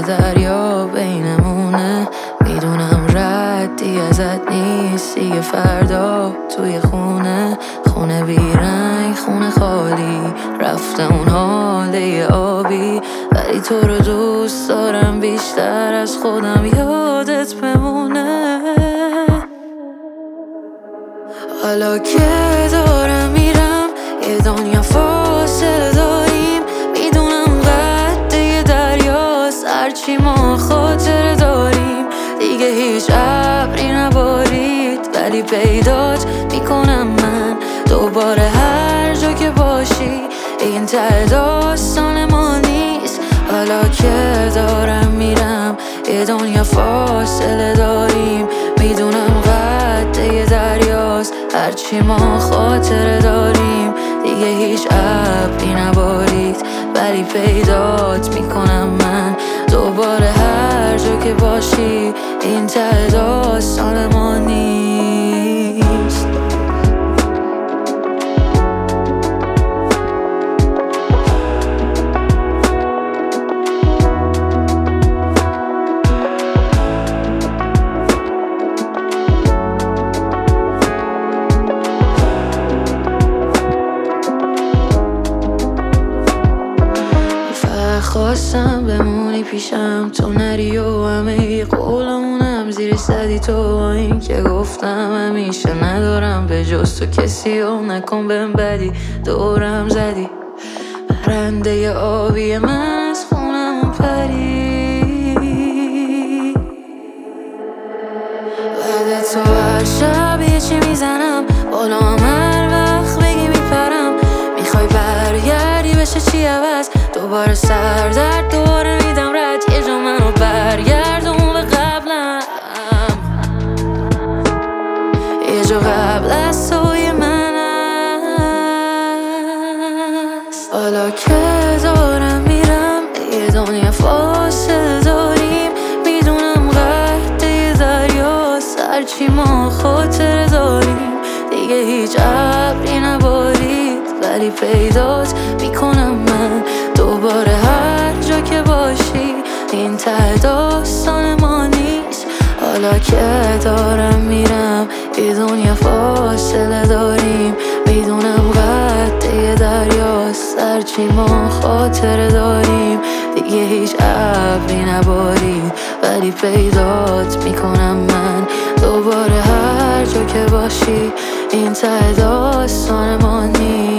دریا بینمونه. میدونم ردی ازت نیست دیگه. فردا توی خونه بیرنگ، خونه خالی، رفته اون حاله آبی. ولی تو رو دوست دارم بیشتر از خودم، یادت بمونه. حالا که دارم میرم یه دنیا فاصله داریم. میدونم قد دریاست هرچی ما خاطره داریم. دیگه هیچ ابری نبارید ولی پیدات میکنم من دوباره. هر جا که باشی این ته داستان ما نیست. حالا که دارم میرم یه دنیا فاصله داریم. میدونم قد دریاست هرچی ما خاطره داریم. دیگه هیچ ابری نبارید ولی پیدات میکنم من دوباره. هر جا که باشی این ته داستان ما نیست. خواستم بمونی پیشم تو نری و همه قولمونم زیر صدی تو. این که گفتم همیشه ندارم به جز تو کسی و نکن بهم بدی. دورم زدی پرنده آبی من از خونمون پری. بعد تو هر شب یه چی میزنم بالا هم هر وقت بگی میپرم. میخوای برگردی بشه چی عوض دوباره سردرد دوباره میدم رد. یه جا منو برگردون به قبلم، یه جا قبل از توی من هست. حالا که دارم میرم یه دنیا فاصله داریم. میدونم قد دریاست هرچی ما خاطره داریم. دیگه هیچ ابری نبارید ولی پیدات میکنم من دوباره. هر جا که باشی این ته داستان ما نیست. حالا که دارم میرم یه دنیا فاصله داریم. میدونم قد دریاست هرچی ما خاطره داریم. دیگه هیچ ابری نبارید ولی پیدات میکنم من دوباره. هر جا که باشی این ته داستان ما نیست.